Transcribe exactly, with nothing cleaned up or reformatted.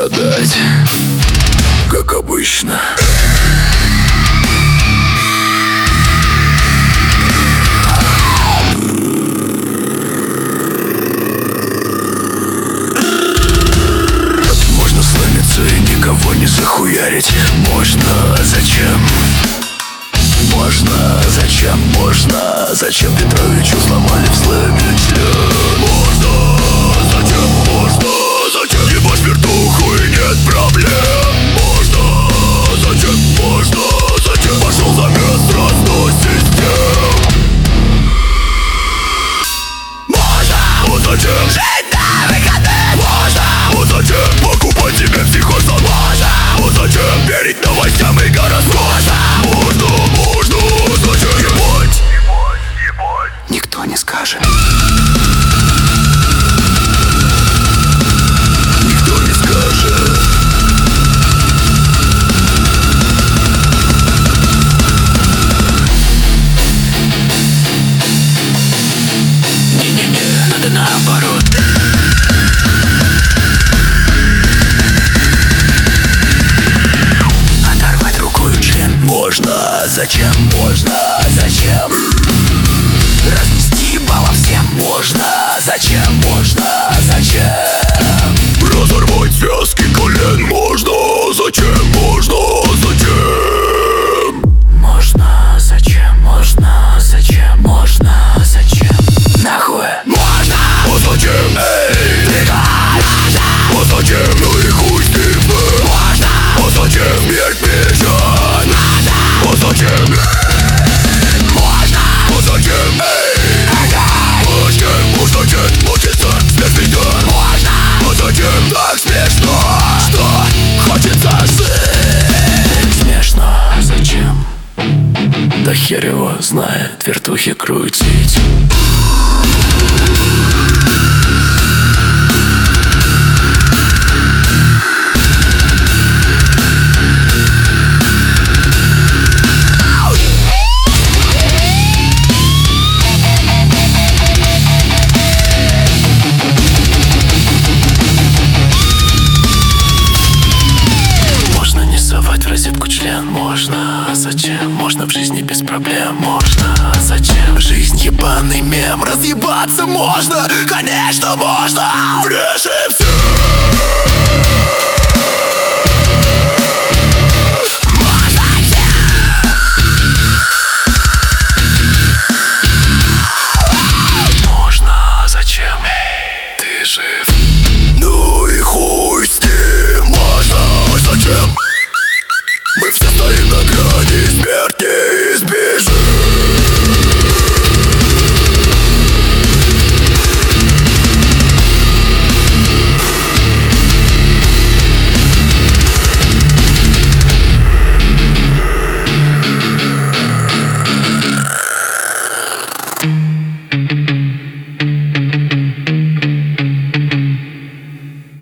страдать, как обычно. Можно сломиться и никого не захуярить. Можно, зачем? Можно, зачем? Можно, зачем Петровичу сломали в слэме член? Можно, зачем? Можно, зачем? Ебашь вертуху и нет проблем. Можно, зачем? Можно, зачем? Пошел замес, разнос систем. Можно, вот зачем? Жить на выходных. Можно, вот зачем? Покупать себе психосон. Можно, вот зачем? Верить новостям и гороскопам. Можно, можно, зачем? Ебать, никто не скажет. Никто не скажет. Не-не-не, надо наоборот. Оторвать рукой член. Можно, зачем? Можно, зачем? Разнести ебало всем. Можно, зачем? Можно, зачем? Разорвать связки колен. Можно, зачем? Можно, зачем? Можно, зачем? Можно, зачем? Можно, зачем? Нахуй. Можно, вот зачем? Эй, двигай. Вот зачем? Ну и хуй с ним. Можно, вот зачем? Смерть печаль. Можно, вот зачем? Можно, вот зачем? Эй, вот зачем? Вот зачем? Мучиться, смертный дар. Можно, вот зачем? Так смешно, что хочется жить. Смешно, зачем? Да хер его знает, вертухи крутить. Можно, зачем? Можно в жизни без проблем. Можно, зачем? Жизнь ебаный мем. Разъебаться можно, конечно можно. Врешим все. Можно, зачем? Ты жив. Ну и хуй с ним. Можно, зачем?